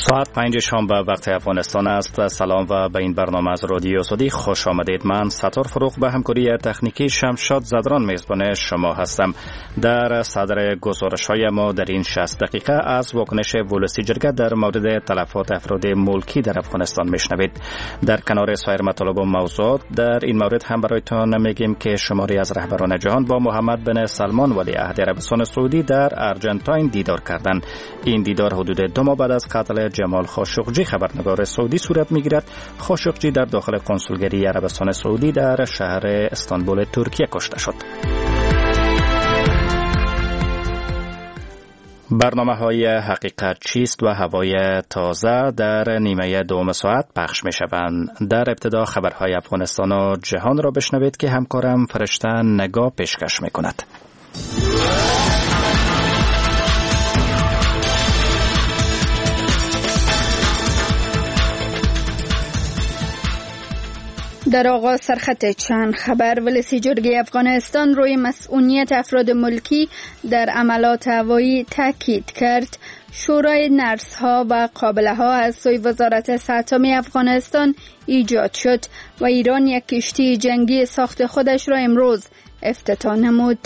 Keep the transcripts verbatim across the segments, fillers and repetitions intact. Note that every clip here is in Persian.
ساعت پنج شام به وقت افغانستان است. سلام و به این برنامه از رادیو سعودی خوش آمدید. من ستار فروغ به همکاری تکنیکی شمشاد زدران میزبان شما هستم. در صدر گزارش‌های ما در این شصت دقیقه از واکنش ولسی جرگه در مورد تلفات افراد ملکی در افغانستان میشنوید. در کنار سایر مطالب و موضوعات در این مورد هم برایتان میگیم که شماری از رهبران جهان با محمد بن سلمان ولیعهد عربستان سعودی در ارجنتاین دیدار کردند. این دیدار حدود دو ماه بعد از قتل جمال خاشقجی خبرنگار سعودی صورت میگیرد. خاشقجی در داخل کنسولگری عربستان سعودی در شهر استانبول ترکیه کشته شد. برنامه های حقیقت چیست و هوای تازه در نیمه دوم ساعت پخش می شوند. در ابتدا خبرهای افغانستان و جهان را بشنوید که همکارم فرشته نگاه پیشکش می کند. در آغاز سرخط چند خبر. ولسی جرگه افغانستان روی مسئولیت افراد ملکی در عملات هوایی تاکید کرد. شورای نرس‌ها و قابله‌ها از سوی وزارت صحت عامه افغانستان ایجاد شد و ایران یک کشتی جنگی ساخت خودش را امروز افتتاح نمود.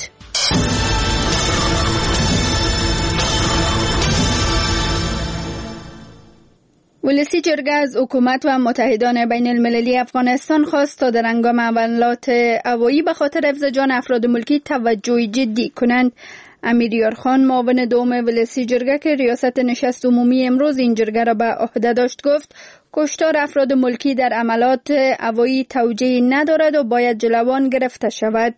ولسی جرگه از حکومت و متحدان بین المللی افغانستان خواست تا در هنگام عملات هوایی به خاطر حفظ جان افراد ملکی توجه جدی کنند. امیر یارخان معاون دوم ولسی جرگه که ریاست نشست عمومی امروز این جرگه را به عهده داشت گفت کشتار افراد ملکی در عملات هوایی توجیه ندارد و باید جلوان گرفته شود.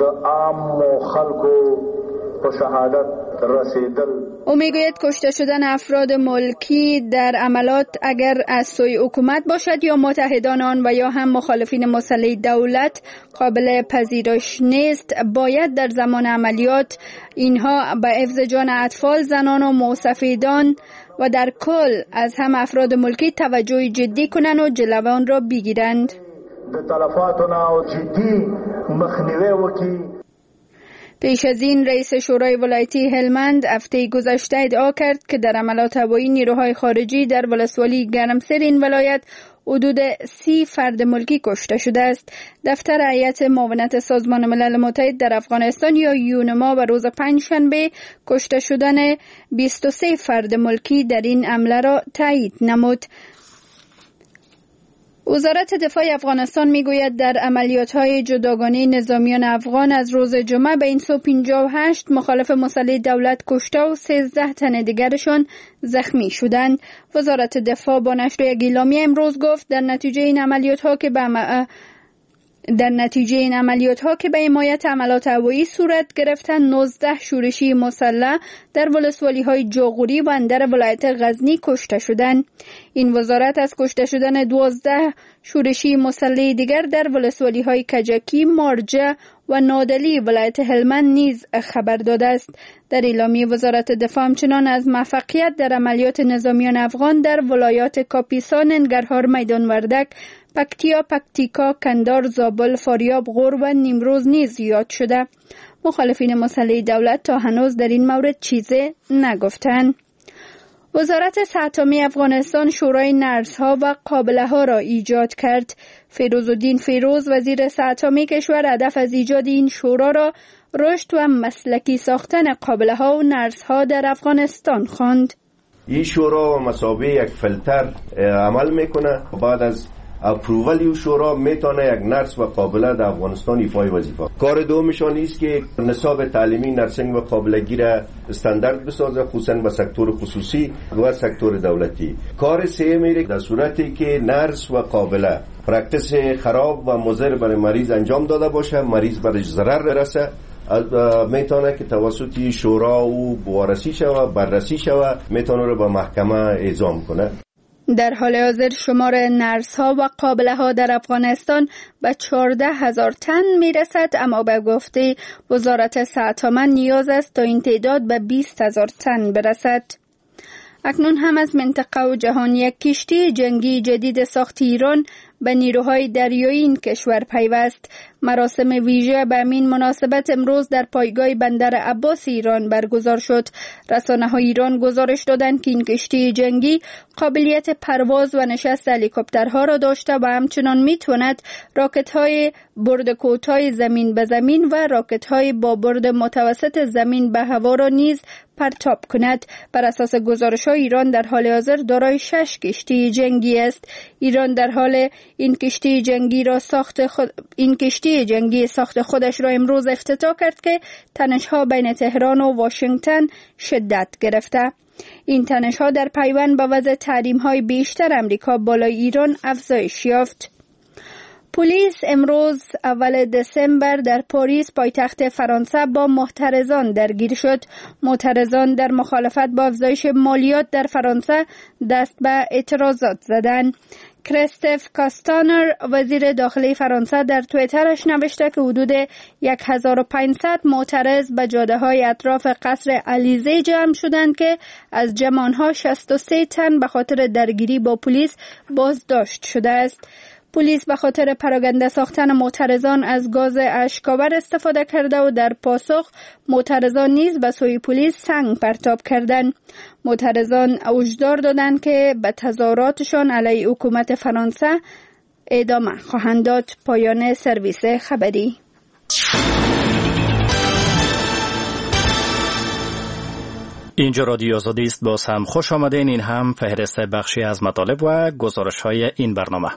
او میگوید کشته شدن افراد ملکی در عملات اگر از سوی حکومت باشد یا متحدان آن و یا هم مخالفین مسلح دولت قابل پذیرش نیست. باید در زمان عملیات اینها به حفظ جان اطفال، زنان و موسفیدان و در کل از هم افراد ملکی توجه جدی کنند و جلوان را بگیرند. به تلفاتنا جدی مخنیوه وکی. پیش از این رئیس شورای ولایتی هلمند هفته گذشته ادعا کرد که در عملات هوایی نیروهای خارجی در ولسوالی گرمسیر این ولایت حدود سی فرد ملکی کشته شده است. دفتر هیئت معاونت سازمان ملل متحد در افغانستان یا یونما و روز پنجشنبه کشته شدن بیست و سه فرد ملکی در این حمله را تایید نمود. وزارت دفاع افغانستان میگوید در عملیات‌های جداگانه نظامیان افغان از روز جمعه به این سو پنجاه و هشت مخالف مسلح دولت کشته و سیزده تن دیگرشان زخمی شدند. وزارت دفاع با نشر یک اعلامیه امروز گفت در نتیجه این عملیات‌ها که به م... در نتیجه این عملیات ها که به حمایت عملات هوایی صورت گرفتن نوزده شورشی مسلح در ولسوالی های جاغوری و اندر ولایت غزنی کشته شدند. این وزارت از کشته شدن دوازده شورشی مسلح دیگر در ولسوالی های کجکی، مارجه و نادلی ولایت هلمند نیز خبر داده است. در اعلامیه وزارت دفاع همچنان از موفقیت در عملیات نظامیان افغان در ولایات کاپیسا، ننگرهار، میدان وردک، پکتیا، پکتیکا، کندهار، زابل، فاریاب، غور و نیمروز نیز یاد شده. مخالفین مسلح دولت تا هنوز در این مورد چیزی نگفتند. وزارت صحت عامه افغانستان شورای نرس‌ها و قابله‌ها را ایجاد کرد. فیروزالدین فیروز وزیر صحت عامه کشور هدف از ایجاد این شورا را رشد و مسلکی ساختن قابله‌ها و نرس‌ها در افغانستان خواند. این شورا مثابه یک فیلتر عمل میکنه. بعد از اپرووال این شورا میتونه یک نرس و قابله در افغانستان ایفای وظیفه. کار دومشان است که نصاب تعلیمی نرسینگ و قابلگی را استاندارد بسازه، خصوصا به سکتور خصوصی و سکتور دولتی. کار سومی در صورتی که نرس و قابله پرکتیس خراب و مضر برای مریض انجام داده باشه، مریض برای ضرر برسه، میتونه که توسط شورا و وارسی شود، بررسی شود، میتونه رو به محکمه اعزام کنه. در حال حاضر شمار نرس‌ها و قابله‌ها در افغانستان به چهارده هزار تن میرسد، اما به گفته وزارت صحت عامه نیاز است تا این تعداد به بیست هزار تن برسد. اکنون هم از منطقه و جهان یک کشتی جنگی جدید ساخت ایران به نیروهای دریایی این کشور پیوست. مراسم ویژه به همین مناسبت امروز در پایگاه بندر عباس ایران برگزار شد. رسانه‌های ایران گزارش دادند که این کشتی جنگی قابلیت پرواز و نشست هلیکوپترها را داشته و همچنان میتواند راکت‌های برد کوتاه زمین به زمین و راکت‌های با برد متوسط زمین به هوا را نیز پرتاب کند. بر اساس گزارش‌های ایران در حال حاضر دارای شش کشتی جنگی است. ایران در حال این کشتی جنگی را ساخت خود این کشتی جنگی ساخت خودش را امروز افتتاح کرد که تنش‌ها بین تهران و واشنگتن شدت گرفته. این تنش‌ها در پیوند با وضع تحریم‌های بیشتر امریکا بالای ایران افزایش یافت. پلیس امروز اول دسامبر در پاریس پایتخت فرانسه با معترضان درگیر شد. معترضان در مخالفت با افزایش مالیات در فرانسه دست به اعتراضات زدند. کریستف کاستانر وزیر داخلی فرانسه در توییترش نوشته که حدود هزار و پانصد معترض به جاده‌های اطراف قصر الیزه جمع شدند که از جمع آنها شصت و سه تن به خاطر درگیری با پلیس بازداشت شده است. پلیس به خاطر پراکنده ساختن معترضان از گاز اشک‌آور استفاده کرده و در پاسخ معترضان نیز به سوی پلیس سنگ پرتاب کردند. معترضان هشدار دادند که به تظاهراتشان علیه حکومت فرانسه ادامه خواهند داد. پایان سرویس خبری. اینجا رادیو آزادی است. باز هم خوش آمدین. این هم فهرست بخشی از مطالب و گزارش‌های این برنامه.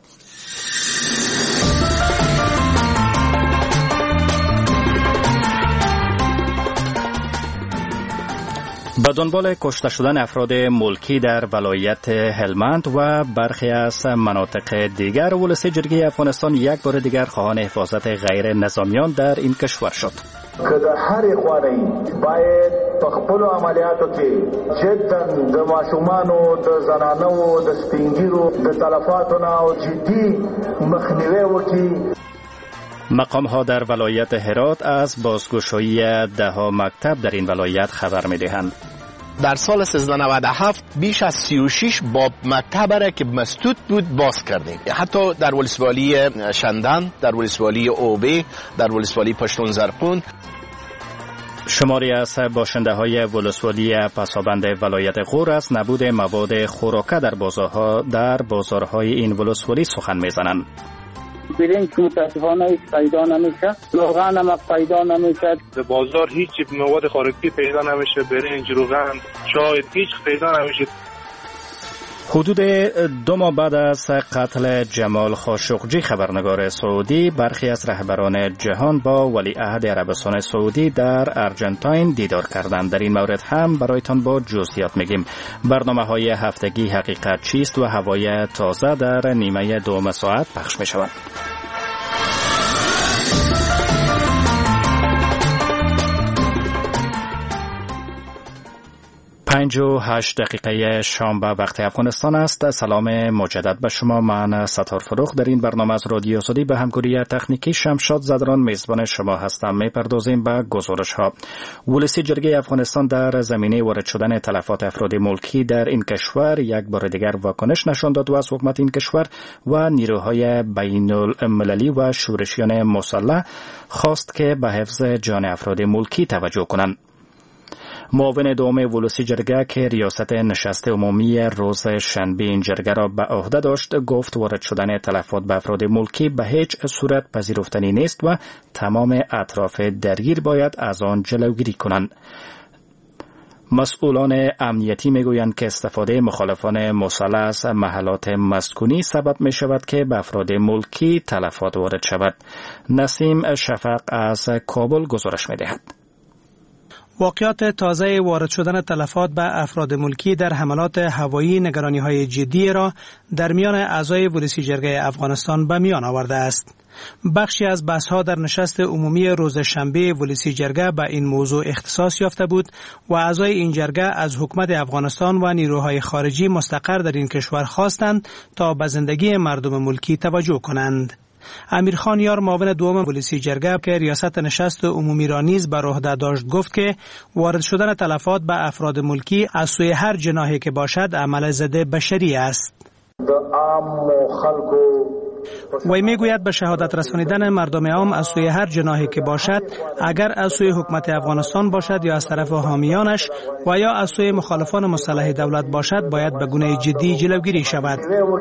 به دنبال کشته شدن افراد ملکی در ولایت هلمند و برخی از مناطق دیگر، ولسی جرگه افغانستان یک بار دیگر خواهان حفاظت غیر نظامیان در این کشور شد. که در هر خانه‌ای باید په خپلو عملیاتو کې جدا د ماشومانو د زنانو د سپینګیرو د تلفاتو نه او جدي مخنیوي وکړي. مقام ها در ولایت هرات از بازگشایی ده ها مکتب در این ولایت خبر می دهند. در سال سیزده نود و هفت بیش از سی و شش باب مکتب را که مسدود بود باز کردیم. حتی در ولسوالی شندان، در ولسوالی اوبه، در ولسوالی پشتون زرقون. شماری از باشنده های ولسوالی پسابند ولایت غور از نبود مواد خوراکه در بازارها در بازارهای این ولسوالی سخن می زنند. برنج که متاسفانه هیچ پیدا نمیشه، روغن هم پیدا نمیشه، در بازار هیچ مواد خوراکی پیدا نمیشه، برنج، روغن، چای هیچ پیدا نمیشه. حدود دو ماه بعد از قتل جمال خاشقجی خبرنگار سعودی، برخی از رهبران جهان با ولیعهد عربستان سعودی در ارجنتاین دیدار کردند. در این مورد هم برایتان با جزئیات میگیم. برنامه‌های هفتگی حقیقت چیست و هوای تازه در نیمه دوم ساعت پخش می‌شود. پنج و هشت دقیقه شام به وقت افغانستان است. سلام مجدد به شما. من ستار فروخ در این برنامه از رادیو آزادی به همکاری تکنیکی شمشاد زدران میزبان شما هستم. میپردازیم به گزارش ها. ولسی جرگه افغانستان در زمینه وارد شدن تلفات افراد ملکی در این کشور یک بار دیگر واکنش نشان داد و از حکومت این کشور و نیروهای بین المللی و شورشیان مسلح خواست که به حفظ جان افراد ملکی توجه کنند. معاون دوم ولسی جرگه که ریاست نشست عمومی روز شنبه این جرگه را به عهده داشت، گفت وارد شدن تلفات به افراد ملکی به هیچ صورت پذیرفتنی نیست و تمام اطراف درگیر باید از آن جلوگیری کنند. مسئولان امنیتی میگویند که استفاده مخالفان مسلح از محلات مسکونی سبب می شود که به افراد ملکی تلفات وارد شود. نسیم شفق از کابل گزارش می دهد. واقعات تازه وارد شدن تلفات به افراد ملکی در حملات هوایی نگرانی‌های جدی را در میان اعضای ولسی جرگه افغانستان به میان آورده است. بخشی از بحث‌ها در نشست عمومی روز شنبه ولسی جرگه به این موضوع اختصاص یافته بود و اعضای این جرگه از حکومت افغانستان و نیروهای خارجی مستقر در این کشور خواستند تا به زندگی مردم ملکی توجه کنند. امیر خان یار معاون دوم ولسی جرگه که ریاست نشست عمومی را نیز بر عهده داشت گفت که وارد شدن تلفات به افراد ملکی از سوی هر جناحی که باشد عمل ضد بشری است. د عام خلکو وی میگوید به شهادت رسانیدن مردم عام از سوی هر جناحی که باشد، اگر از سوی حکومت افغانستان باشد یا از طرف حامیانش و یا از سوی مخالفان مسلح دولت باشد، باید به گونه جدی جلوگیری شود.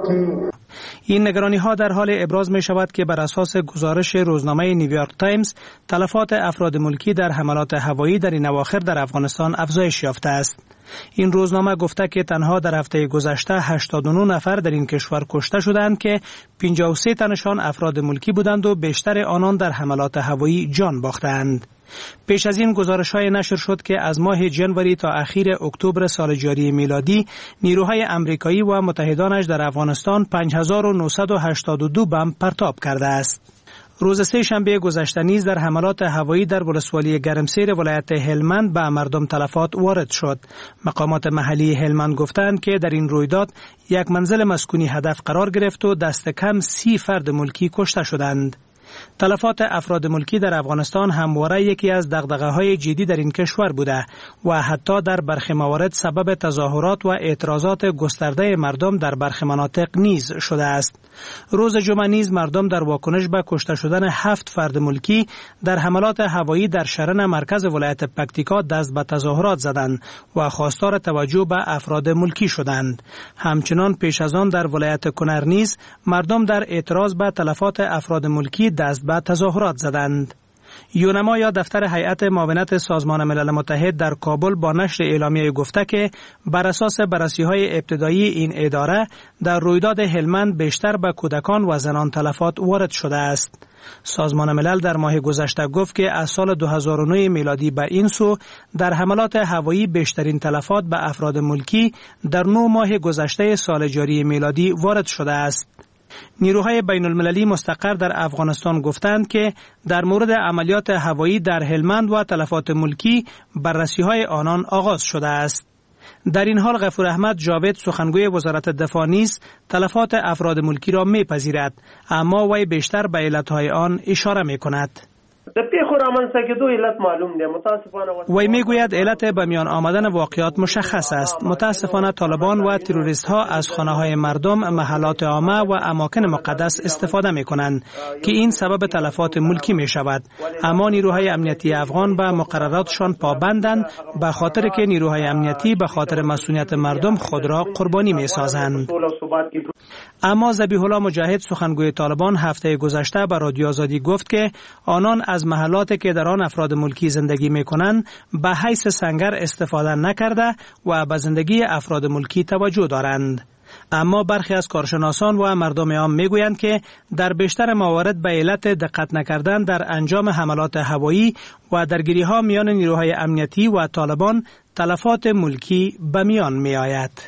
این نگرانی ها در حال ابراز می شود که بر اساس گزارش روزنامه نیویورک تایمز، تلفات افراد ملکی در حملات هوایی در این اواخر در افغانستان افزایش یافته است. این روزنامه گفته که تنها در هفته گذشته هشتاد و نه نفر در این کشور کشته شدند که پنجاه و سه تنشان افراد ملکی بودند و بیشتر آنان در حملات هوایی جان باختند. پیش از این گزارش‌های نشر شد که از ماه جنوری تا اخیر اکتبر سال جاری میلادی نیروهای امریکایی و متحدانش در افغانستان پنج هزار و نهصد و هشتاد و دو بمب پرتاب کرده است. روز سه شنبه گذشته نیز در حملات هوایی در ولسوالی گرمسیر ولایت هلمند به مردم تلفات وارد شد. مقامات محلی هلمند گفتند که در این رویداد یک منزل مسکونی هدف قرار گرفت و دست کم سی فرد ملکی کشته شدند. تلفات افراد ملکی در افغانستان همواره یکی از دغدغه‌های جدی در این کشور بوده و حتی در برخی موارد سبب تظاهرات و اعتراضات گسترده مردم در برخی مناطق نیز شده است. روز جمعه نیز مردم در واکنش به کشته شدن هفت فرد ملکی در حملات هوایی در شرن مرکز ولایت پکتیکا دست به تظاهرات زدند و خواستار توجه به افراد ملکی شدند. همچنان پیش از آن در ولایت کنر نیز مردم در اعتراض به تلفات افراد ملکی دست به تظاهرات زدند. یونما یا دفتر هیئت معاونت سازمان ملل متحد در کابل با نشر اعلامیه گفته که بر اساس بررسی‌های ابتدایی این اداره در رویداد هلمند بیشتر به کودکان و زنان تلفات وارد شده است. سازمان ملل در ماه گذشته گفت که از سال دو هزار و نه میلادی به این سو در حملات هوایی بیشترین تلفات به افراد ملکی در نه ماه گذشته سال جاری میلادی وارد شده است. نیروهای بین المللی مستقر در افغانستان گفتند که در مورد عملیات هوایی در هلمند و تلفات ملکی بررسی‌های آنان آغاز شده است. در این حال غفور احمد جاوید سخنگوی وزارت دفاع نیز تلفات افراد ملکی را می‌پذیرد، اما وی بیشتر به علت‌های آن اشاره می‌کند. وی میگوید علت به میان آمدن واقعات مشخص است. متاسفانه طالبان و تروریست ها از خانه های مردم، محلات عامه و اماکن مقدس استفاده می کنند که این سبب تلفات ملکی می شود. اما نیروهای امنیتی افغان به مقرراتشان پابندند، به خاطر که نیروهای امنیتی به خاطر مسئولیت مردم خود را قربانی می سازند. اما ذبیح الله مجاهد سخنگوی طالبان هفته گذشته به رادیو آزادی گفت که آنان از محلاتی که در آن افراد ملکی زندگی می‌کنند به حیث سنگر استفاده نکرده و به زندگی افراد ملکی توجه دارند. اما برخی از کارشناسان و مردم عام میگویند که در بیشتر موارد به علت دقت نکردن در انجام حملات هوایی و درگیری‌ها میان نیروهای امنیتی و طالبان تلفات ملکی به میان می‌آید.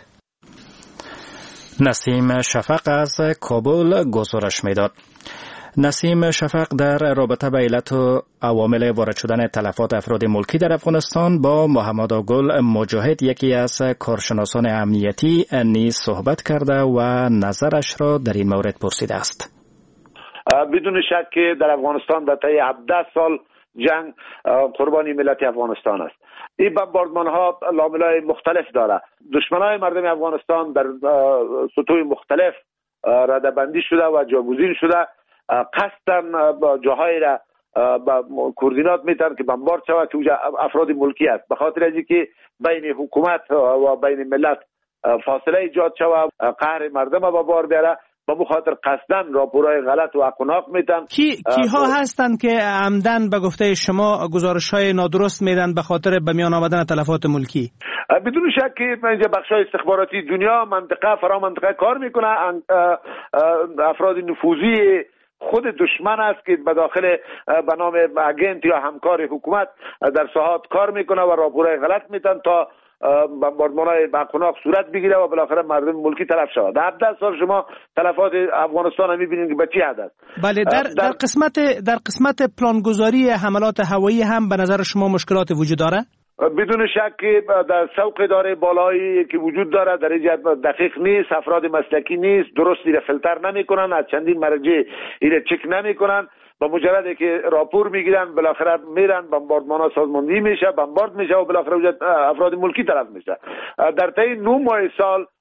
نسیم شفق از کابل گزارش می‌داد. نسیم شفق در رابطه به علت و عوامل وارد شدن تلفات افراد ملکی در افغانستان با محمد گل مجاهد، یکی از کارشناسان امنیتی، نیز صحبت کرده و نظرش را در این مورد پرسیده است. بدون شک که در افغانستان در طی هفده سال جنگ قربانی ملت افغانستان است. این بمباردمان ها لامل‌های مختلف داره. دشمنای مردم افغانستان در سطوح مختلف رده‌بندی شده و جاگزین شده، قصداً جاهایی را با کوردینات میتن که بمبارد شود که افراد ملکی است، به خاطر از اینکه بین حکومت و بین ملت فاصله ایجاد شود، قهر مردم به بار بیاره، به مخاطر قصداً راپورهای غلط و اقناق میتن. کی کیها هستند که عمدن به گفته شما گزارش‌های نادرست میدن به خاطر به میان آمدن تلفات ملکی؟ بدون شک که اینجا بخش‌های استخباراتی دنیا منطقه فرا منطقه کار میکنه. افراد نفوذی خود دشمن است که به داخل به نام اگنت یا همکار حکومت در ساحات کار میکنه و راپورهای غلط میتن تا بمباردمان‌های بقناق صورت بگیره و بالاخره مردم ملکی تلف شود. در هفده سال شما تلفات افغانستان هم میبینید که به چی حد است. بله، در, در در قسمت در قسمت پلانگذاری حملات هوایی هم به نظر شما مشکلات وجود داره؟ بدون شک که در سوق اداره بالایی که وجود داره در اینجا دقیق نیست، افراد مسلکی نیست، درست ایره فیلتر نمیکنن، از چندین مرجع ایره چک نمیکنن، با مجرد که راپور میگیرن بالاخره میرن بمباردمان ها سازماندهی میشه، بمبارد میشه و بالاخره افراد ملکی طرف میشه. در طی نه ماه سال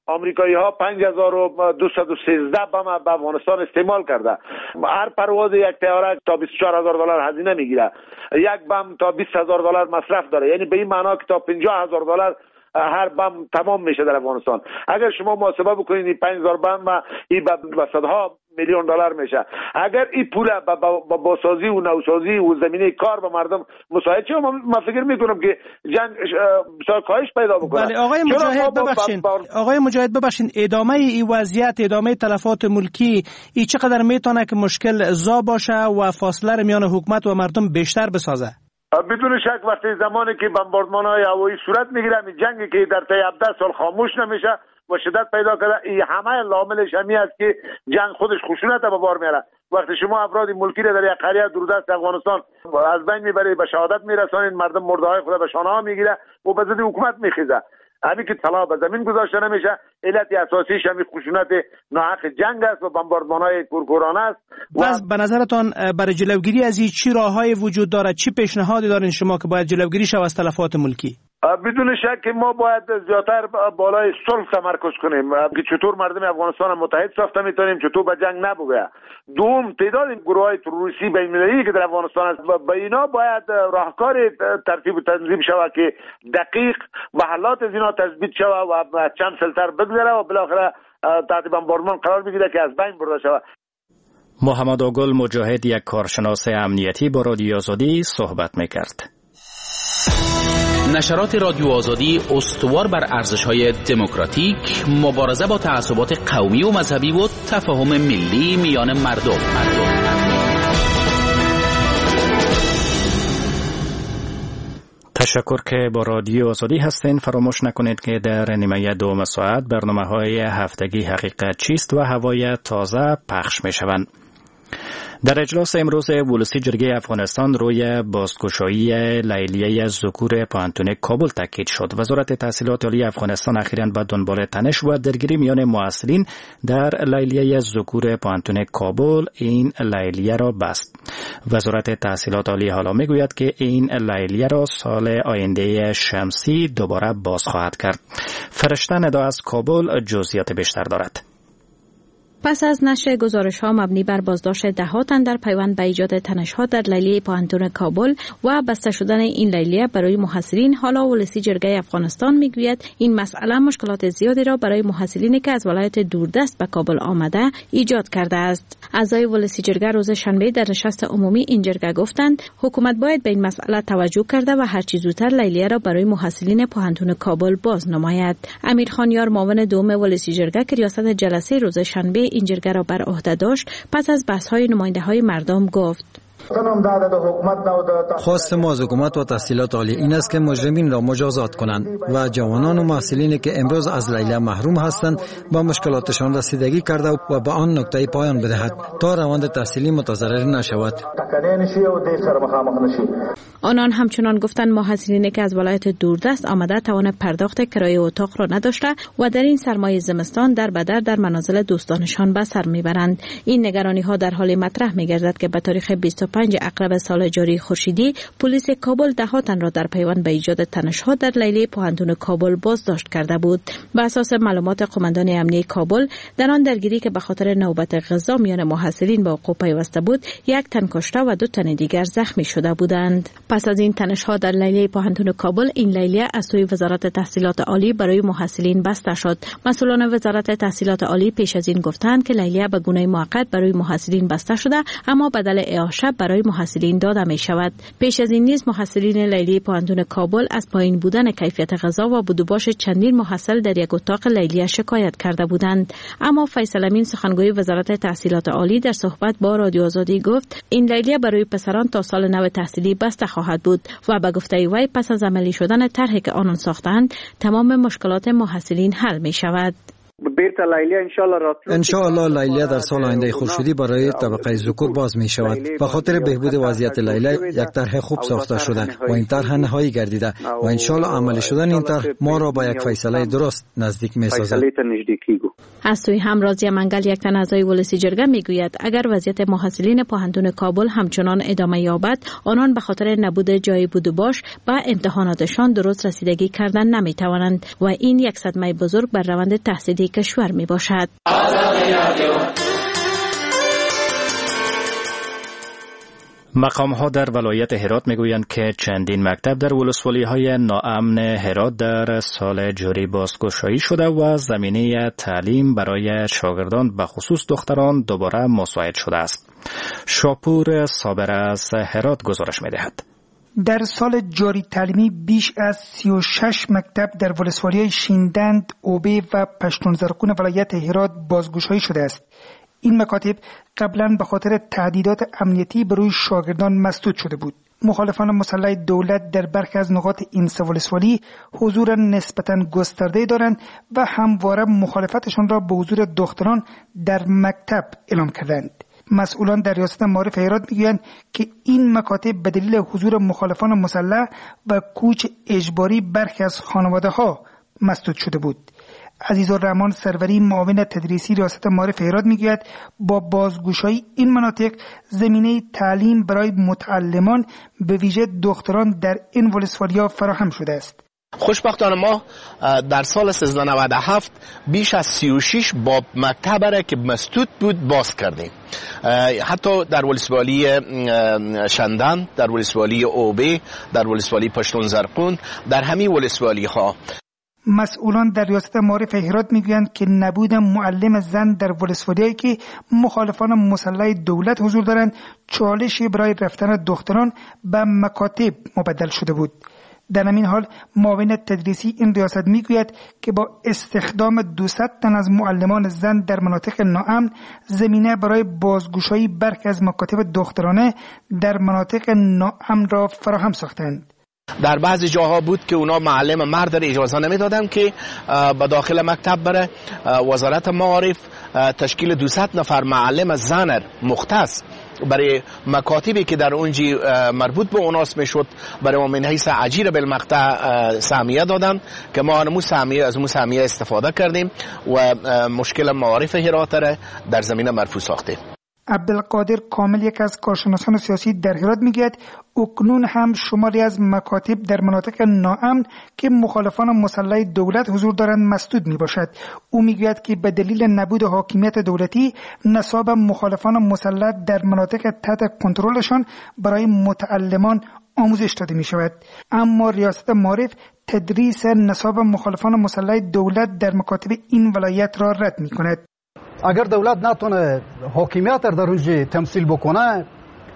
آمریکایی ها پنج هزار و دویست و سیزده بم به افغانستان استعمال کرده. هر پرواز یک طیاره تا بیست و چهار هزار دلار هزینه میگیره، یک بم تا بیست هزار دلار مصرف داره. یعنی به این معنا که تا پنجاه هزار دلار هر بم تمام میشه در افغانستان. اگر شما محاسبه بکنید این پنج هزار بم و این به صدها میلیون دلار میشه. اگر این پول با بازسازی و نوسازی و زمینه کار به مردم مساعد شه، من فکر میکنم که جنگ بسیار کاهش پیدا بکنه. بله آقای مجاهد ببخشید آقای مجاهد ببخشید ادامه این وضعیت، ادامه تلفات ملکی این چقدر میتونه که مشکل زا باشه و فاصله میان حکومت و مردم بیشتر بسازه؟ بدون شک وقتی زمانی که بمباردمان‌های هوایی صورت میگیره، این جنگی که در طی هفده سال خاموش نمیشه و شدت پیدا کرده، این همه لاملش همین است که جنگ خودش خشونت به بار میاره. وقتی شما افراد ملکی را در یک قریه دوردست افغانستان از بین میبرید، به شهادت میرسانید، مردم مرده های خود به شانه ها میگیره و به ضد حکومت میخیزه. همین که طلا به زمین گذاشته نمیشه، علت اساسیش همین خشونت ناحق جنگ است و بمباردمان‌های کورکورانه است. و به نظرتان برای جلوگیری از این چی راههای وجود دارد، چی پیشنهادی دارین شما که باید جلوگیری شود از تلفات ملکی؟ بدون شک ما باید زیادتر بالای صلح تمرکز کنیم که چطور مردم افغانستان متحد ساخته میتونیم، چطور به جنگ نبوده. دوم تعداد گروه‌های تروریستی بین‌المللی که در افغانستان است، به اینا باید راهکار ترتیب و تنظیم شود که دقیق به حالات از اینا تثبیت شود و چند سالتر بگذره و بالاخره تحت بمباردمان قرار بگیره که از بین برده شود. محمد آگل مجاهد، یک کارشناس امنیتی، با رادیو آزادی صحبت میکرد. نشرات رادیو آزادی استوار بر ارزش‌های دموکراتیک، مبارزه با تعصبات قومی و مذهبی و تفاهم ملی میان مردم. مردم. تشکر که با رادیو آزادی هستین. فراموش نکنید که در نیمه دوم ساعت برنامه‌های هفتگی حقیقت چیست و هوای تازه پخش می‌شوند. در اجلاس امروز ولسی جرگه افغانستان روی بازگشایی لیلیه ذکور پوهنتون کابل تاکید شد. وزارت تحصیلات عالی افغانستان اخیراً به دنبال تنش و درگیری میان محصلین در لیلیه ذکور پوهنتون کابل این لیلیه را بست. وزارت تحصیلات عالی حالا میگوید که این لیلیه را سال آینده شمسی دوباره باز خواهد کرد. فرشته ندا از کابل جزئیات بیشتر دارد. پس از نشر گزارش‌ها مبنی بر بازداشت ده‌ها تن در پیوند به ایجاد تنش‌ها در لیلیه پوهنتون کابل و بسته شدن این لیلیه برای محصلین، حالا ولسی جرگه افغانستان میگوید این مسئله مشکلات زیادی را برای محصلینی که از ولایت دوردست به کابل آمده ایجاد کرده است. اعضای ولسی جرگه روز شنبه در نشست عمومی این جرگه گفتند حکومت باید به این مسئله توجه کرده و هر چه زودتر لیلیه را برای محصلین پوهنتون کابل باز نماید. امیر خان یار، معاون دوم ولسی جرگه که ریاست جلسه روز شنبه این جرگه را بر عهده داشت، پس از بحث‌های نماینده‌های مردم گفت: خواست ما از حکومت و تحصیلات عالی این است که مجرمین را مجازات کنند و جوانان و محصلینی که امروز از لیلیه محروم هستند با مشکلاتشان رسیدگی کرده و به آن نقطه پایان بدهد تا روند تحصیلی متضرر نشود. آنان همچنان گفتند محصلینی که از ولایت دوردست آمده توان پرداخت کرایه اتاق را نداشته و در این سرمای زمستان در بدر در منازل دوستانشان به سر میبرند. این نگرانی ها در حال مطرح میگردد که به تاریخ بیست و پنج اکتبر سال جاری خورشیدی پلیس کابل ده ها تن را در پیوند به ایجاد تنش‌ها در لیلیه پوهنتون کابل بازداشت کرده بود. بر اساس معلومات قماندان امنیه کابل، در آن درگیری که به خاطر نوبت غذا میان محصلین با وقوع پیوسته بود، یک تن کشته و دو تن دیگر زخمی شده بودند. پس از این تنش‌ها در لیلیه پوهنتون کابل، این لیلیه از سوی وزارت تحصیلات عالی برای محصلین بسته شد. مسئولان وزارت تحصیلات عالی پیش از این گفتند که لیلیه به گونه موقت برای محصلین بسته شده، اما بدل اعاشه برای محصلین داده می شود. پیش از این نیز محصلین لیلیه پوهنتون کابل از پایین بودن کیفیت غذا و بدوباش چندین محصل در یک اتاق لیلیه شکایت کرده بودند. اما فیصل امین، سخنگوی وزارت تحصیلات عالی، در صحبت با رادیو آزادی گفت این لیلیه برای پسران تا سال نو تحصیلی بسته خواهد بود و به گفته وی پس از عملی شدن طرحی که آنان ساختند تمام مشکلات محصلین حل می شود. بیرته لیلیه ان شاء الله راتلو ان شاء الله لیلیه در سال آینده خورشیدی برای طبقه ذکور باز می شود. به خاطر بهبود وضعیت لیلیه یک طرح خوب ساخته شده و این طرح نهایی گردیده و ان شاء الله عملی شدن این طرح ما را با یک فیصله درست نزدیک می سازد. از سوی هم راضیه منگل یک تن اعضای ولسی جرگه می گوید اگر وضعیت محصلین پوهنتون کابل همچنان ادامه یابد آنان به خاطر نبود جای بود و باش به امتحاناتشان درست رسیدگی کردن نمی توانند و این یک صدمه بزرگ بر روند تحصیلی کشور می باشد. مقام ها در ولایت هرات می گویند که چندین مکتب در ولسوالی های ناامن هرات در سال جاری بازگشایی شده و زمینه تعلیم برای شاگردان به خصوص دختران دوباره مساعد شده است. شاپور صابر از هرات گزارش می دهد. در سال جاری تعلیمی بیش از سی و شش مکتب در ولسوالی شیندند، اوبه و پشتون زرقون ولایت هرات بازگشایی شده است. این مکاتب قبلا به خاطر تهدیدات امنیتی بر روی شاگردان مسدود شده بود. مخالفان مسلح دولت در برخی از نقاط این سه ولسوالی حضور نسبتاً گسترده دارند و همواره مخالفتشان را به حضور دختران در مکتب اعلام کردند. مسئولان در ریاست معارف هرات میگویند که این مکاتب به دلیل حضور مخالفان مسلح و کوچ اجباری برخی از خانواده ها مسدود شده بود. عزیزالرحمن سروری معاون تدریسی ریاست معارف هرات میگوید با بازگشایی این مناطق زمینه تعلیم برای متعلمان به ویژه دختران در این ولسوالی‌ها فراهم شده است. خوشبختانه ما در سال سیزده نود و هفت بیش از سی و شش باب مکتب را که مسدود بود باز کردیم. حتی در ولسوالی شندان، در ولسوالی اوبه، در ولسوالی پشتون زرقون، در همین ولسوالی ها. مسئولان در ریاست معارف هرات میگویند که نبود معلم زن در ولسوالی‌هایی که مخالفان مسلح دولت حضور دارند چالشی برای رفتن دختران به مکاتب مبدل شده بود. در همین حال معاون تدریسی این ریاست میگوید که با استخدام دویست تن از معلمان زن در مناطق ناامن زمینه برای بازگشایی برخی از مکاتب دخترانه در مناطق ناامن را فراهم ساختند. در بعضی جاها بود که اونا معلم مرد را اجازه نمیدادن که به داخل مکتب بره. وزارت معارف تشکیل دویست نفر معلم زن مختص برای مکاتبی که در اونجی مربوط به اوناس میشد برای ما من حیث اجیر بالمقطع سهمیه دادن که ما همون سهمیه از اون سهمیه استفاده کردیم و مشکل معارف هرات را در زمینه مرفوع ساختیم. عبدالقادر کامل یک از کارشناسان سیاسی در هرات میگوید اکنون هم شماری از مکاتب در مناطق ناامن که مخالفان مسلح دولت حضور دارند مسدود می باشد. او میگوید که به دلیل نبود حاکمیت دولتی نصاب مخالفان مسلح در مناطق تحت کنترلشان برای متعلمان آموزش داده می شود. اما ریاست معارف تدریس نصاب مخالفان مسلح دولت در مکاتب این ولایت را رد می کند. اگر دولت نتونه حاکمیت در اونجا تمثیل بکنه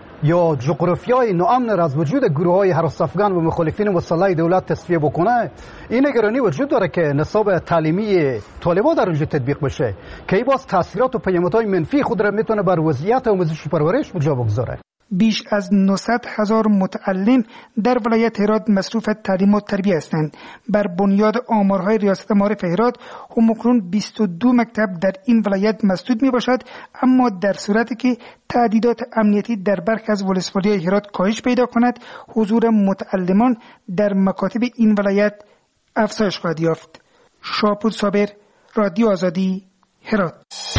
یا جغرافیای ناامن را از وجود گروه های هراس افغان و مخالفین مسلح دولت تصفیه بکنه، این نگرانی وجود داره که نصاب تعلیمی طالبان در اونجا تطبیق بشه که ای باز تاثیرات و پیامدهای منفی خود را میتونه بر وضعیت آموزش و پرورش بجا بگذاره. بیش از نهصد هزار متعلم در ولایت هرات مصروف تعلیم و تربیت هستند. بر بنیاد آمارهای ریاست معارف هرات همکنون بیست و دو مکتب در این ولایت مسدود می باشد، اما در صورتی که تهدیدات امنیتی در برخی از ولسوالی هرات کاهش پیدا کند، حضور متعلمان در مکاتب این ولایت افزایش خواهد یافت. شاپور صابر، رادیو آزادی، هرات.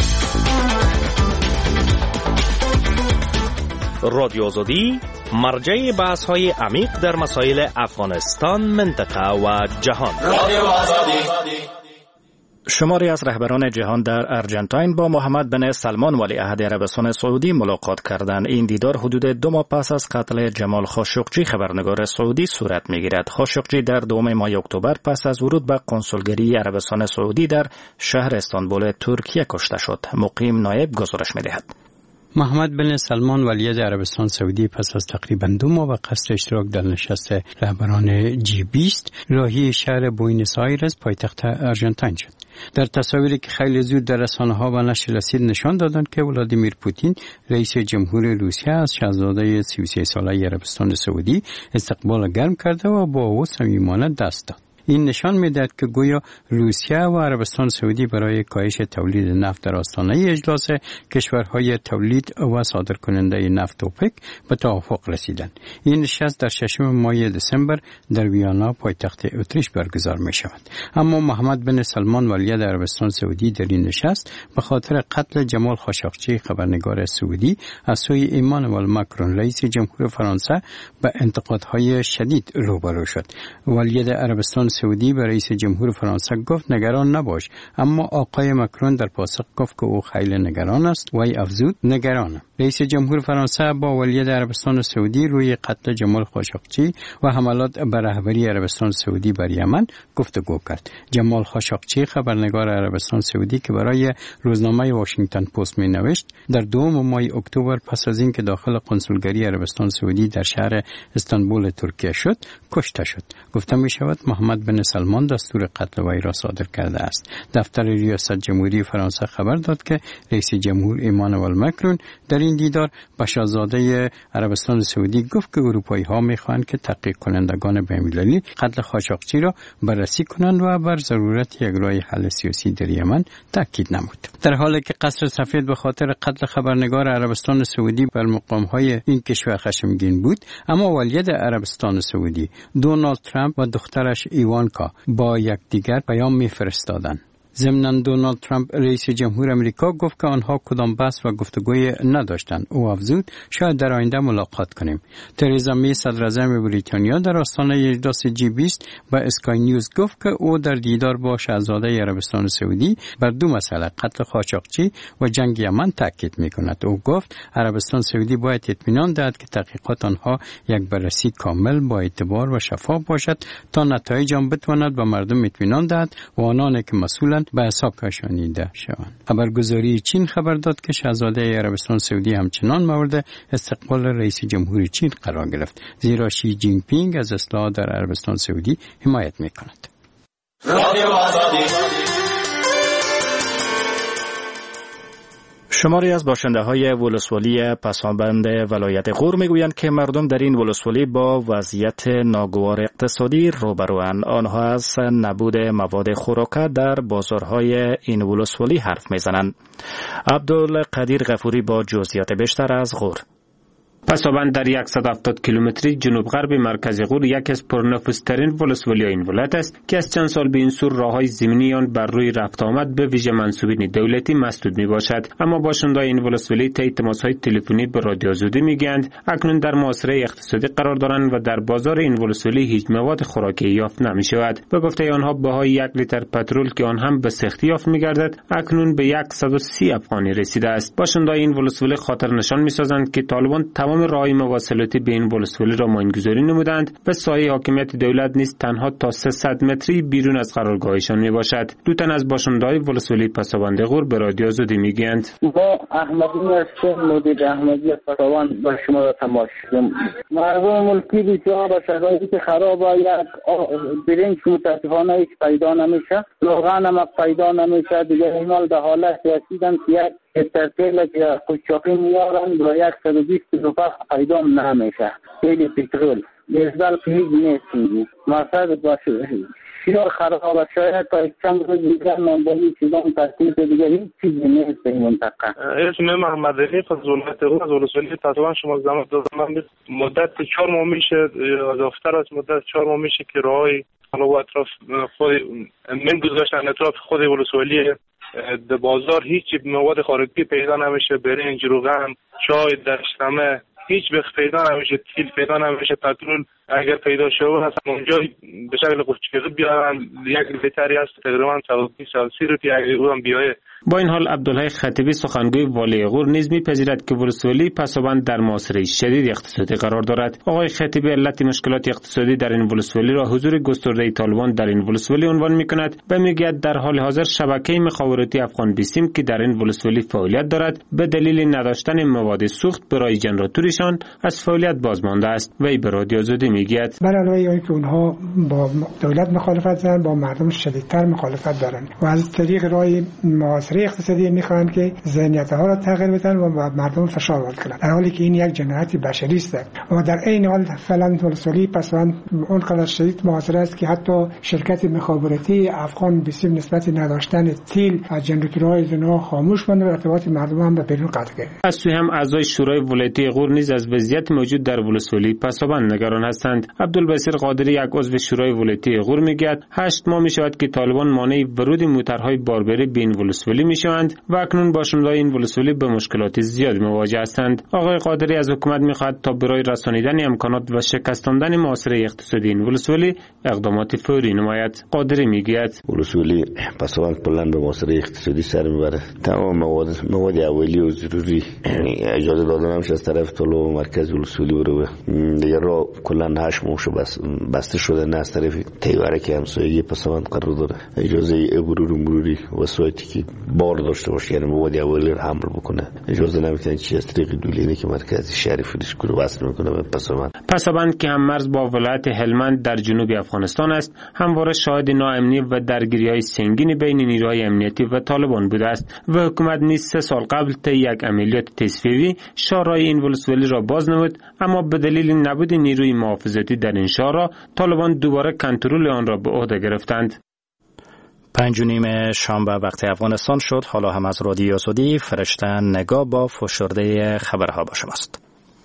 رادیو آزادی مرجع بحث های عمیق در مسائل افغانستان، منطقه و جهان. رادیو آزادی. شماری از رهبران جهان در ارجنتاین با محمد بن سلمان ولیعهد عربستان سعودی ملاقات کردند. این دیدار حدود دو ماه پس از قتل جمال خاشقجی خبرنگار سعودی صورت میگیرد. خاشقجی در دوم ماه اکتبر پس از ورود به کنسولگری عربستان سعودی در شهر استانبول ترکیه کشته شد. مقیم نایب گزارش میدهد. محمد بن سلمان ولیعهد عربستان سعودی پس از تقریباً دو ماه و قصد اشتراک در نشست رهبران جی بیست راهی شهر بوینس آیرس پایتخت ارژانتین شد. در تصاویری که خیلی زود در رسانه‌ها و نشر رسید نشان دادند که ولادیمیر پوتین رئیس جمهور روسیه از شاهزاده سی و سه ساله عربستان سعودی استقبال گرم کرده و با او صمیمانه دست داد. این نشان می‌دهد که گویا روسیه و عربستان سعودی برای کاهش تولید نفت در آستانه اجلاس کشورهای تولید و صادرکننده نفت اوپک به توافق رسیدند. این نشست در ششم ماه دسامبر در ویانا پایتخت اتریش برگزار می شود. اما محمد بن سلمان ولی عربستان سعودی در این نشست به خاطر قتل جمال خاشقچی خبرنگار سعودی از سوی ایمانوئل ماکرون رئیس جمهور فرانسه به انتقادهای شدید روبرو شد. ولی عربستان سعودی به رئیس جمهور فرانسه گفت نگران نباش، اما آقای ماکرون در پاسخ گفت که او خیلی نگران است و افزود نگرانم. رئیس جمهور فرانسه با ولی عربستان سعودی روی قتل جمال خاشقچی و حملات بر رهبری عربستان سعودی بر یمن گفتگو کرد. جمال خاشقچی خبرنگار عربستان سعودی که برای روزنامه واشنگتن پست می نوشت در دوم ماه اکتبر پس از اینکه داخل قنسولگری عربستان سعودی در شهر استانبول ترکیه شد کشته شد. گفته می شود محمد بن سلمان دستور قتل وی را صادر کرده است. دفتر ریاست جمهوری فرانسه خبر داد که رئیس جمهور ایمانوئل ماکرون در این دیدار به شاهزاده عربستان سعودی گفت که اروپایی ها می خواهند که تحقیق کنندگان بین‌المللی قتل خاشقچی را بررسی کنند و بر ضرورت یک راه حل سیاسی در یمن تاکید نمود. در حالی که قصر سفید به خاطر قتل خبرنگار عربستان سعودی بر مقام‌های این کشور خشمگین بود، اما ولید عربستان سعودی دونالد ترامپ و دخترش ایوانکا با یکدیگر پیام می‌فرستادند. ضمناً دونالد ترامپ رئیس جمهور امریکا گفت که آنها کدام بحث و گفتگوی نداشتند. او افزود شاید در آینده ملاقات کنیم. تریزا می صدراعظم بریتانیا در آستانه اجلاس جی بیست با اسکای نیوز گفت که او در دیدار با شاهزاده عربستان سعودی بر دو مسئله قتل خاشقچی و جنگ یمن تاکید می‌کند. او گفت عربستان سعودی باید اطمینان دهد که تحقیقات آنها یک بررسی کامل با اعتبار و شفاف باشد تا نتایج آن بتواند به مردم اطمینان دهد و آنان که مسئولند به حساب کشانیده شوند. خبرگزاری چین خبر داد که شاهزاده عربستان سعودی همچنان مورد استقبال رئیس جمهور چین قرار گرفت، زیرا شی جین پینگ از اصلاحات در عربستان سعودی حمایت می‌کند. شماری از باشنده های ولسوالی پسابند ولایت غور میگویند که مردم در این ولسوالی با وضعیت ناگوار اقتصادی روبروند. آنها از نبود مواد خوراکه در بازارهای این ولسوالی حرف میزنند. عبدالقدیر غفوری با جزئیات بیشتر از غور. پسابند در صد و هفتاد کیلومتری جنوب غرب مرکز غور یکی از پرنفوذترین ولسوالی این ولایت است که از چند سال به این سو راههای زمینی آن بر روی رفت آمد به ویژه منصوبین دولتی مسدود می باشد. اما باشندگان این ولسوالی طی تماس‌های تلفنی به رادیو آزادی میگویند اکنون در محاصره اقتصادی قرار دارند و در بازار این ولسوالی هیچ مواد خوراکی یافت نمی شود. به گفته آنها بهای یک لیتر پترول که آن هم به سختی یافت می گردد اکنون به صد و سی افغانی رسیده است. باشندگان این ولسوالی خاطر نشان می سازند که طالبان تمام راههای مواصلاتی به این ولسوالی را ماینگذاری نمودند و سایه حاکمیت دولت نیز تنها تا سیصد متری بیرون از قرارگاهشان می باشد. دو تن از باشندگان ولسوالی پسابند غور به رادیو آزادی میگویند با احمدی هستم، مدیر احمدی پسابند با شما را تماس شدم. مردم ملکی بسیار به شرایط خراب و یک برنج متاسفانه هیچ پیدا نمیشه، روغن هم پیدا نمیشه. دیگه ایمال به حالت رسیدن که یک ترتیل که قوچاقی میارن با یک صد و بیست روپا پیدا نمیشه. خیلی پترول بیزدال که هیچ نیستیم مقصد باشه شیار خراب شاید تا چند روز دیگر من با این چیزان ترتیب دیگر هیچ چیزی نیست این منطقه. اسم محمد علی از ولایت غور از ولسوالی پسابند شما زمان دادم. مدت چهار ماه میشه، اضافتر از مدت چهار ماه میشه که راهی حالا و اطراف خود من گذاشتن اطراف خود ولسوالی در بازار هیچ مواد خوراکی پیدا نمیشه. برنج، روغن، چای، دشتمه هیچ بخ پیدا نمیشه. تیل پیدا نمیشه. پترول اگر پیدا شود هست اونجا به شکل قوچقی بیارن یک لیتری است تقریبا صد و بیست تا سی روپیه اگر اون بیایه. با این حال عبدالحی خطیبی سخنگوی والی غور نیز می‌پذیرد که ولسوالی پسابند در محاصره شدید اقتصادی قرار دارد. آقای خطیبی علت مشکلات اقتصادی در این ولسوالی را حضور گسترده طالبان در این ولسوالی عنوان می‌کند و می‌گوید در حال حاضر شبکه مخابراتی افغان بیسیم که در این ولسوالی فعالیت دارد به دلیل نداشتن مواد سوخت برای جنراتورشان از فعالیت بازمانده است. وی به رادیو آزادی میگوید بر علاوه اینکه اونها با دولت مخالفت دارن، با مردم شدیدتر مخالفت دارن و از طریق راه محاصره اقتصادی میخوان که ذهنیت‌ها را تغییر بدن و مردم فشار وارد کنند، در حالی که این یک جنایت بشری است و در عین حال فعلا ولسوالی پسوند اونقدر شدید محاصره است که حتی شرکت مخابراتی افغان بسیار نسبت نداشتن تیل از جنراتورهای زنا خاموش مانده و ارتباط مردم هم به بیرون قطع کرده. از سوی هم اعضای شورای ولایتی غور نیز از وضعیت موجود در ولسوالی پسوند نگران هستند. عبدالبصیر قادری، یک عضو شورای ولایتی غور، میگوید هشت ماه میشود که طالبان مانع ورود موترهای باربری به این ولسوالی میشوند و اکنون باشندگان این ولسوالی به مشکلات زیادی مواجه هستند. آقای قادری از حکومت میخواهد تا برای رسانیدن امکانات و شکستاندن محاصره اقتصادی این ولسوالی اقدامات فوری نماید. قادری میگوید ولسوالی پسوند کلا به محاصره اقتصادی سر میبره. تمام مواد مواد اولیه و ضروری اجازه دادن همش از طرف طلوع مرکز ولسوالی بره. دیگه راه کلا هشت ماه شو بس بسته شده، نه از طرف تیوره که همسایگی پسوند قرار داره اجازه مرور مروری وسایتی که بار داشته باشه، یعنی مواد اولیه رو حمل بکنه اجازه نمیتونه. چی از طریق دولینه که مرکز شهر فریشکو رو وصل میکنه به پسوند. پسوند که هم مرز با ولایت هلمند در جنوب افغانستان است، همواره شاهد ناامنی و درگیری‌های سنگین بین نیروهای امنیتی و طالبان بوده است و حکومت نیز سه سال قبل طی یک عملیات تصفیه‌ای شهرهای این ولسوالی را باز نمود، اما به دلیل نبود نیروی محافظتی در این شهرها طالبان دوباره کنترل آن را به عهده گرفتند. پنج و نیم شنبه وقت افغانستان شد. حالا هم از رادیو سعودی فرشته نگاه با فشرده خبرها با شماست.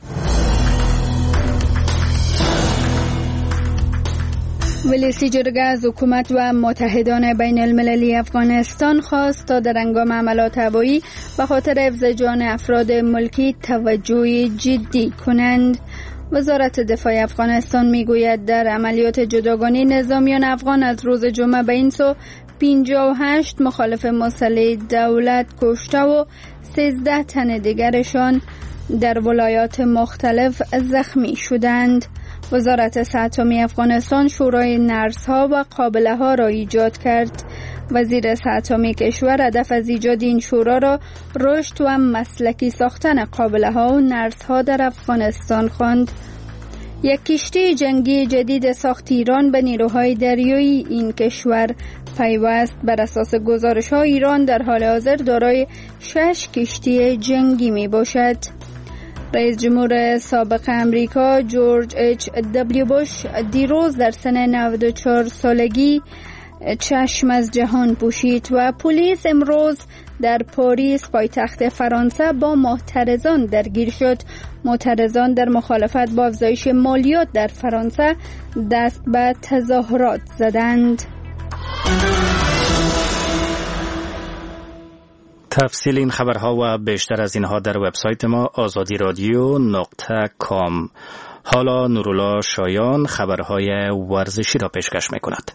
ولسی جرگه از حکومت و متحدان بین المللی افغانستان خواست تا در هنگام عملات هوایی به خاطر حفظ جان افراد ملکی توجه جدی کنند. وزارت دفاع افغانستان میگوید در عملیات جداگانه نظامیان افغان از روز جمعه به این سو پنجاه و هشت مخالف مسلح دولت کشته و سیزده تن دیگرشان در ولایات مختلف زخمی شدند. وزارت صحت عامه افغانستان شورای نرس‌ها و قابله‌ها را ایجاد کرد. وزیر صحت عامه کشور هدف از ایجاد این شورا را رشد و مسلکی ساختن قابله‌ها و نرس‌ها در افغانستان خواند. یک کشتی جنگی جدید ساخت ایران به نیروهای دریایی این کشور پیوست. بر اساس گزارش‌ها ایران در حال حاضر دارای شش کشتی جنگی می باشد. رئیس جمهور سابق امریکا جورج اچ دبلیو بوش دیروز در سن نود و چهار سالگی چشم از جهان پوشید و پلیس امروز در پاریس پایتخت فرانسه با معترضان درگیر شد. معترضان در مخالفت با افزایش مالیات در فرانسه دست به تظاهرات زدند. تفصیل این خبرها و بیشتر از اینها در وبسایت ما آزادی رادیو نقطه کام. حالا نورالله شایان خبرهای ورزشی را پیشکش می‌کند.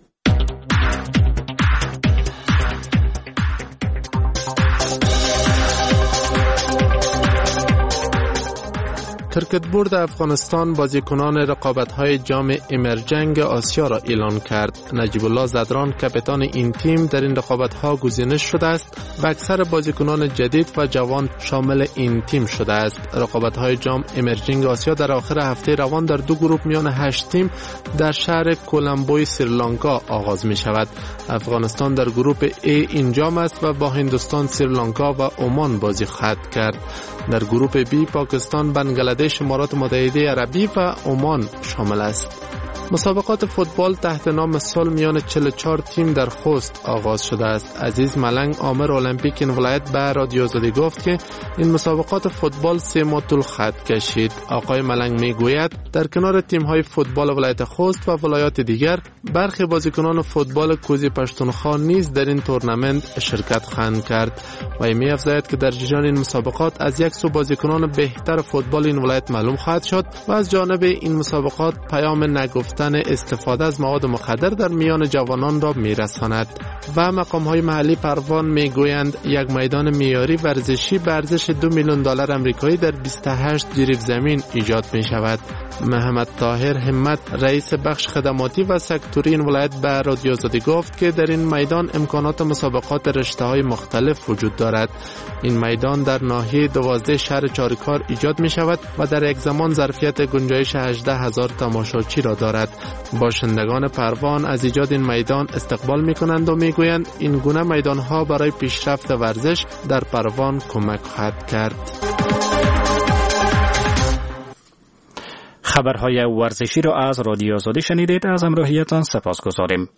کرکت بورد افغانستان بازیکنان رقابت‌های جام امرجنگ آسیا را اعلان کرد. نجیب الله زدران کاپیتان این تیم در این رقابت‌ها گزینش شده است و اکثر بازیکنان جدید و جوان شامل این تیم شده است. رقابت‌های جام امرجنگ آسیا در آخر هفته روان در دو گروه میان هشت تیم در شهر کولمبوی سریلانکا آغاز می‌شود. افغانستان در گروه A این جام است و با هندوستان، سریلانکا و عمان بازی خواهد کرد. در گروه B پاکستان، بنگلادش، امارات متحده عربی و عمان شامل است. مسابقات فوتبال تحت نام سال میان چهل و چهار تیم در خوست آغاز شده است. عزیز ملنگ آمر المپیک این ولایت به رادیو آزادی گفت که این مسابقات فوتبال سه ماه طول خواهد کشید. آقای ملنگ میگوید در کنار تیم‌های فوتبال ولایت خوست و ولایات دیگر برخی بازیکنان فوتبال کوزی پشتونخوا نیز در این تورنمنت شرکت خواهند کرد و می‌افزاید که در جریان این مسابقات از یک سو بازیکنان بهتر فوتبال این ولایت معلوم خواهد شد و از جانب این مسابقات پیام نگفته استفاده از مواد مخدر در میان جوانان را میرساند. و مقام‌های محلی پروان میگویند یک میدان معیاری ورزشی به ارزش دو میلیون دلار آمریکایی در بیست و هشت جریب زمین ایجاد می شود. محمد طاهر همت رئیس بخش خدماتی و سکتوری این ولایت به رادیو آزادی گفت که در این میدان امکانات مسابقات رشته‌های مختلف وجود دارد. این میدان در ناحیه دوازده شهر چاریکار ایجاد می شود و در یک زمان ظرفیت گنجایش هجده هزار تماشاچی را دارد. باشندگان پروان از ایجاد این میدان استقبال می کنند و می گویند این گونه میدان ها برای پیشرفت ورزش در پروان کمک خواهد کرد. خبرهای ورزشی را از رادیو آزادی شنیدید. از همراهیتان سپاسگزاریم.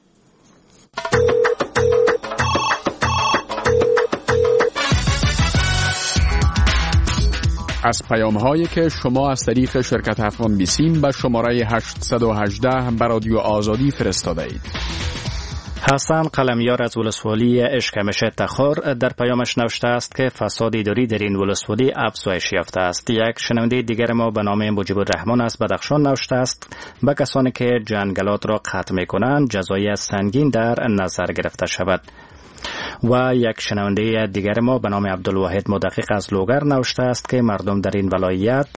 از پیام‌هایی که شما از طریق شرکت افغان بیسیم به شماره هشتصد و هجده به رادیو آزادی فرستاده اید. حسن قلمیار از ولسوالی اشکمش تخار در پیامش نوشته است که فساد اداری در این ولسوالی افزایش یافته است. یک شنونده دیگر ما به نام مجیب الرحمن از بدخشان نوشته است به کسانی که جنگلات را قطع می‌کنند جزای سنگین در نظر گرفته شود. و یک شنونده دیگر ما به نام عبدالواحد مدقق از لوگر نوشته است که مردم در این ولایت